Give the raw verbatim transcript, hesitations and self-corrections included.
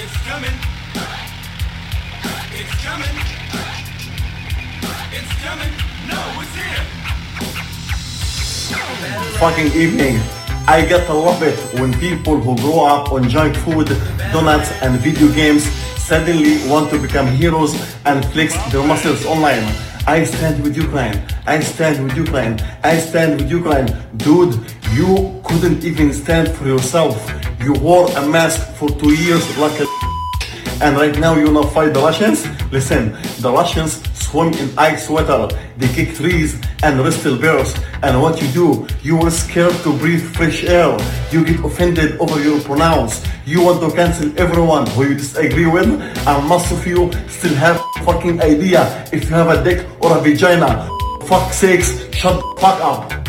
It's coming. It's coming. It's coming. No, it's here. Fucking evening. I gotta love it when people who grow up on junk food, donuts and video games suddenly want to become heroes and flex their muscles online. I stand with Ukraine. I stand with Ukraine. I stand with Ukraine. Dude, you couldn't even stand for yourself. You wore a mask for two years like a and right now you wanna fight the Russians? Listen, the Russians swim in ice water, they kick trees and wrestle bears, and what you do, you were scared to breathe fresh air, you get offended over your pronouns, you want to cancel everyone who you disagree with, and most of you still have fucking idea if you have a dick or a vagina. Fuck sakes, shut the fuck up.